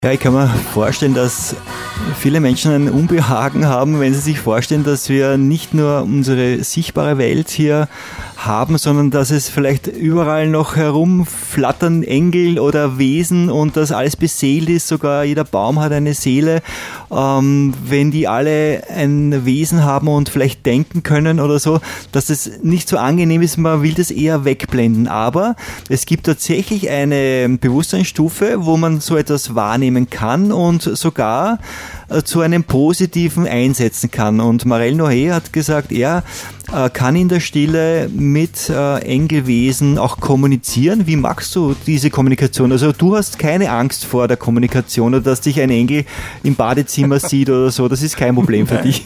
Ja, ich kann mir vorstellen, dass viele Menschen ein Unbehagen haben, wenn sie sich vorstellen, dass wir nicht nur unsere sichtbare Welt hier haben, sondern dass es vielleicht überall noch herumflattern Engel oder Wesen und dass alles beseelt ist, sogar jeder Baum hat eine Seele. Wenn die alle ein Wesen haben und vielleicht denken können oder so, dass es nicht so angenehm ist, man will das eher wegblenden. Aber es gibt tatsächlich eine Bewusstseinsstufe, wo man so etwas wahrnehmen kann und sogar zu einem Positiven einsetzen kann. Und Marelle Noé hat gesagt, er kann in der Stille mit Engelwesen auch kommunizieren. Wie magst du diese Kommunikation? Also du hast keine Angst vor der Kommunikation oder dass dich ein Engel im Badezimmer sieht oder so. Das ist kein Problem für dich.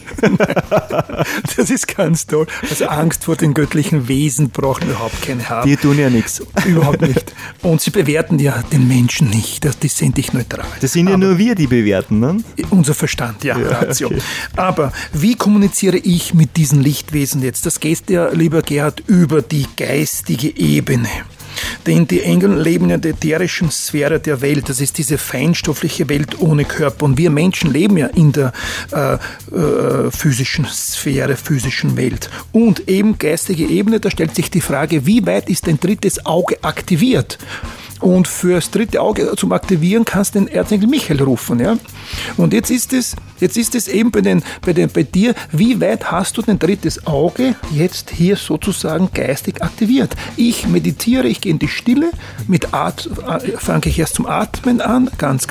Das ist ganz toll. Also Angst vor den göttlichen Wesen braucht man überhaupt keine haben. Die tun ja nichts. Überhaupt nicht. Und sie bewerten ja den Menschen nicht. Die sind nicht neutral. Das sind ja nur wir, die bewerten, ne? Unser Verstand, ja. Ratio. Okay. Aber wie kommuniziere ich mit diesen Lichtwesen jetzt? Das geht ja, lieber Gerhard, über die geistige Ebene. Denn die Engel leben in der ätherischen Sphäre der Welt. Das ist diese feinstoffliche Welt ohne Körper. Und wir Menschen leben ja in der physischen Sphäre, physischen Welt. Und eben geistige Ebene, da stellt sich die Frage, wie weit ist ein drittes Auge aktiviert? Und fürs dritte Auge zum Aktivieren kannst du den Erzengel Michael rufen. Ja? Und jetzt ist es eben bei dir, wie weit hast du dein drittes Auge jetzt hier sozusagen geistig aktiviert? Ich meditiere, ich gehe in die Stille, fange ich erst zum Atmen an, ganz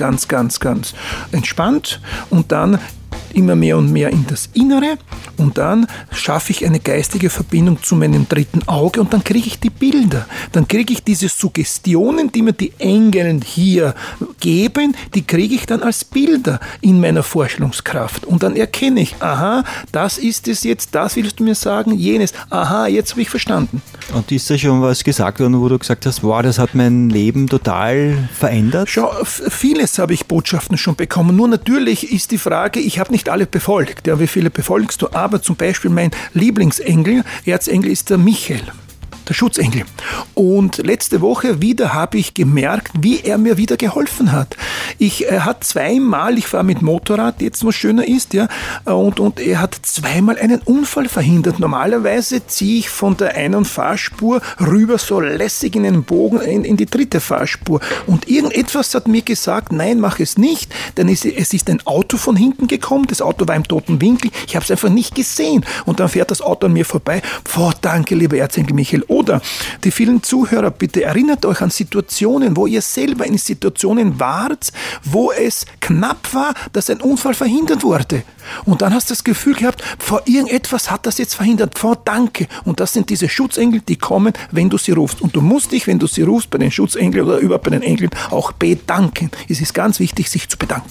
entspannt und dann immer mehr und mehr in das Innere und dann schaffe ich eine geistige Verbindung zu meinem dritten Auge und dann kriege ich die Bilder. Dann kriege ich diese Suggestionen, die mir die Engel hier geben, die kriege ich dann als Bilder in meiner Vorstellungskraft. Und dann erkenne ich, aha, das ist es jetzt, das willst du mir sagen, jenes, aha, jetzt habe ich verstanden. Und ist da schon was gesagt worden, wo du gesagt hast, wow, das hat mein Leben total verändert? Schau, vieles habe ich Botschaften schon bekommen. Nur natürlich ist die Frage, ich habe nicht alle befolgt. Ja, wie viele befolgst du? Aber zum Beispiel mein Lieblingsengel, Erzengel, ist der Michael. Der Schutzengel. Und letzte Woche wieder habe ich gemerkt, wie er mir wieder geholfen hat. Er hat zweimal, ich fahre mit Motorrad, jetzt was schöner ist, ja, und er hat zweimal einen Unfall verhindert. Normalerweise ziehe ich von der einen Fahrspur rüber so lässig in einen Bogen in die dritte Fahrspur. Und irgendetwas hat mir gesagt, nein, mach es nicht, denn es ist ein Auto von hinten gekommen, das Auto war im toten Winkel, ich habe es einfach nicht gesehen. Und dann fährt das Auto an mir vorbei. Boah, danke, lieber Erzengel Michael. Oder die vielen Zuhörer, bitte erinnert euch an Situationen, wo ihr selber in Situationen wart, wo es knapp war, dass ein Unfall verhindert wurde. Und dann hast du das Gefühl gehabt, vor irgendetwas hat das jetzt verhindert. Vor danke. Und das sind diese Schutzengel, die kommen, wenn du sie rufst. Und du musst dich, wenn du sie rufst, bei den Schutzengeln oder überhaupt bei den Engeln auch bedanken. Es ist ganz wichtig, sich zu bedanken.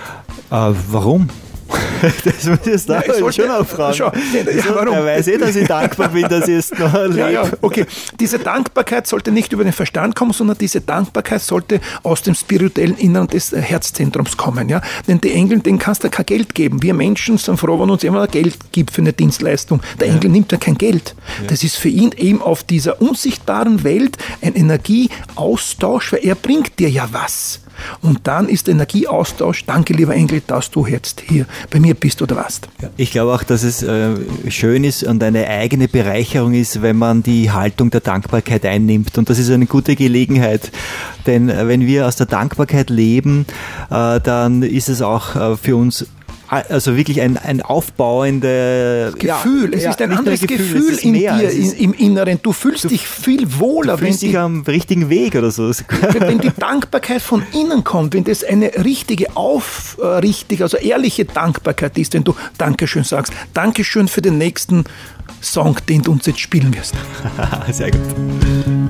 Warum? Das muss ich jetzt schon auch fragen. Warum? Er weiß dass ich dankbar bin, dass ich es noch lebe. Ja, okay. Diese Dankbarkeit sollte nicht über den Verstand kommen, sondern diese Dankbarkeit sollte aus dem spirituellen Innern des Herzzentrums kommen. Ja? Denn die Engel, denen kannst du kein Geld geben. Wir Menschen sind froh, wenn uns jemand Geld gibt für eine Dienstleistung. Der Engel nimmt ja kein Geld. Ja. Das ist für ihn eben auf dieser unsichtbaren Welt ein Energieaustausch, weil er bringt dir ja was. Und dann ist der Energieaustausch, danke lieber Engel, dass du jetzt hier bei mir bist oder warst. Ich glaube auch, dass es schön ist und eine eigene Bereicherung ist, wenn man die Haltung der Dankbarkeit einnimmt. Und das ist eine gute Gelegenheit, denn wenn wir aus der Dankbarkeit leben, dann ist es auch für uns also wirklich ein aufbauendes Gefühl. Es ist ein anderes Gefühl in dir, im Inneren. Du fühlst dich viel wohler. Du fühlst dich am richtigen Weg oder so. Wenn die Dankbarkeit von innen kommt, wenn das eine richtige, also ehrliche Dankbarkeit ist, wenn du Dankeschön sagst. Dankeschön für den nächsten Song, den du uns jetzt spielen wirst. Sehr gut.